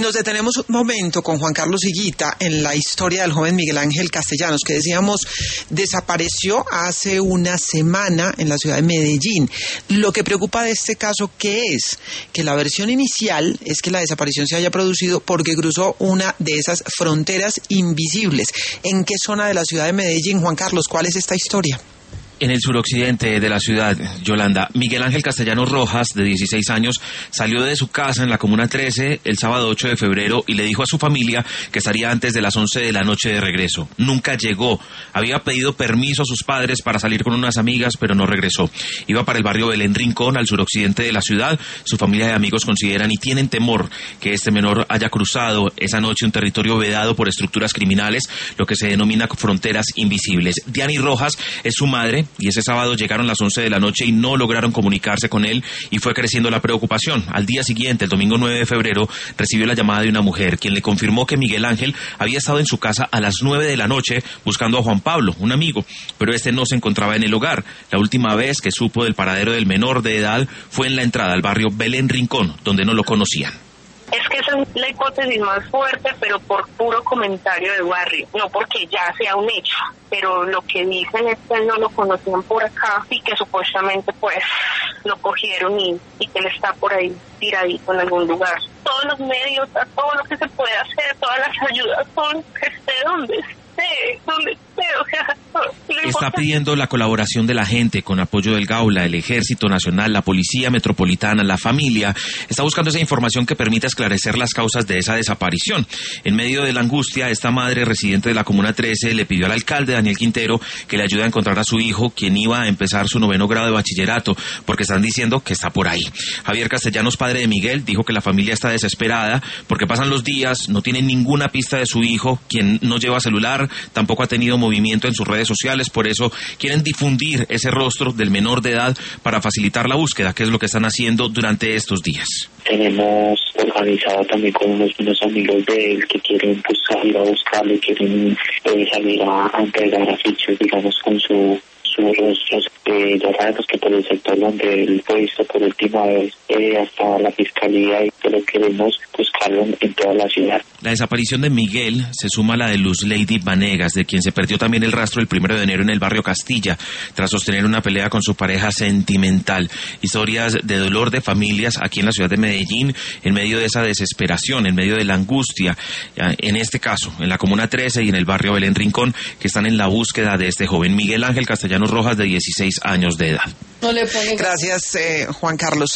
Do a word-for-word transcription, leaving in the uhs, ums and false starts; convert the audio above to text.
Nos detenemos un momento con Juan Carlos Higuita en la historia del joven Miguel Ángel Castellanos, que decíamos desapareció hace una semana en la ciudad de Medellín. Lo que preocupa de este caso, ¿qué es? Que la versión inicial es que la desaparición se haya producido porque cruzó una de esas fronteras invisibles. ¿En qué zona de la ciudad de Medellín, Juan Carlos? ¿Cuál es esta historia? En el suroccidente de la ciudad, Yolanda, Miguel Ángel Castellanos Rojas, de dieciséis años, salió de su casa en la Comuna trece el sábado ocho de febrero y le dijo a su familia que estaría antes de las once de la noche de regreso. Nunca llegó. Había pedido permiso a sus padres para salir con unas amigas, pero no regresó. Iba para el barrio Belén Rincón, al suroccidente de la ciudad. Su familia y amigos consideran y tienen temor que este menor haya cruzado esa noche un territorio vedado por estructuras criminales, lo que se denomina fronteras invisibles. Diany Rojas es su madre, y ese sábado llegaron las once de la noche y no lograron comunicarse con él, y fue creciendo la preocupación. Al día siguiente, el domingo nueve de febrero, recibió la llamada de una mujer, quien le confirmó que Miguel Ángel había estado en su casa a las nueve de la noche buscando a Juan Pablo, un amigo, pero este no se encontraba en el hogar. La última vez que supo del paradero del menor de edad fue en la entrada al barrio Belén Rincón, donde no lo conocían. Es que esa es la hipótesis más fuerte, pero por puro comentario de barrio, no porque ya sea un hecho, pero lo que dicen es que no lo conocían por acá y que supuestamente pues lo cogieron y, y que él está por ahí tiradito en algún lugar. Todos los medios, todo lo que se puede hacer, todas las ayudas son que esté donde esté, donde esté, o sea... Está pidiendo la colaboración de la gente con apoyo del Gaula, el Ejército Nacional, la Policía Metropolitana, la familia. Está buscando esa información que permita esclarecer las causas de esa desaparición. En medio de la angustia, esta madre residente de la Comuna trece le pidió al alcalde Daniel Quintero que le ayude a encontrar a su hijo, quien iba a empezar su noveno grado de bachillerato, porque están diciendo que está por ahí. Javier Castellanos, padre de Miguel, dijo que la familia está desesperada porque pasan los días, no tienen ninguna pista de su hijo, quien no lleva celular, tampoco ha tenido movimiento en sus redes sociales. Por eso quieren difundir ese rostro del menor de edad para facilitar la búsqueda, que es lo que están haciendo durante estos días. Tenemos organizado también con unos, unos amigos de él que quieren pues, salir a buscarlo, quieren eh, salir a, a entregar afiches, digamos, con su sus rostros. Eh, ya sabemos que por el sector donde él fue visto por última vez, eh, hasta la fiscalía, y pero queremos buscarlo en toda la ciudad. La desaparición de Miguel se suma a la de Luz Lady Vanegas, de quien se perdió también el rastro el primero de enero en el barrio Castilla, tras sostener una pelea con su pareja sentimental. Historias de dolor de familias aquí en la ciudad de Medellín, en medio de esa desesperación, en medio de la angustia, en este caso, en la Comuna trece y en el barrio Belén Rincón, que están en la búsqueda de este joven Miguel Ángel Castellanos Rojas, de dieciséis años de edad. No le pone... Gracias, eh, Juan Carlos.